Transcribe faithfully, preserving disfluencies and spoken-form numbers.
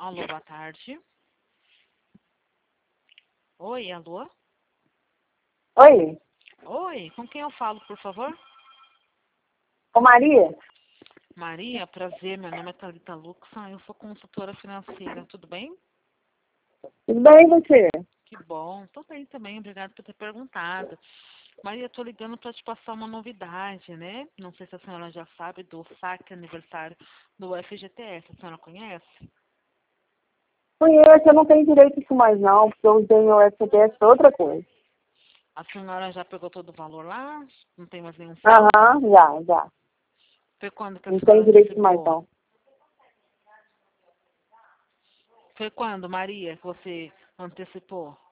Alô, boa tarde. Oi, alô? Oi, Oi, com quem eu falo, por favor? ô Maria? Maria, prazer, meu nome é Thalita Luxa, eu sou consultora financeira, tudo bem? Tudo bem e você? Que bom, tô bem também, obrigada por ter perguntado. Maria, tô ligando para te passar uma novidade, né? Não sei se a senhora já sabe do saque aniversário do F G T S, a senhora conhece? Conheço, eu não tenho direito a isso mais não, porque eu usei meu F G S para outra coisa. A senhora já pegou todo o valor lá? Não tem mais nenhum saldo? Aham, já, já. Foi quando que a Não senhora tenho direito a isso mais antecipou? não. Foi quando, Maria, que você antecipou?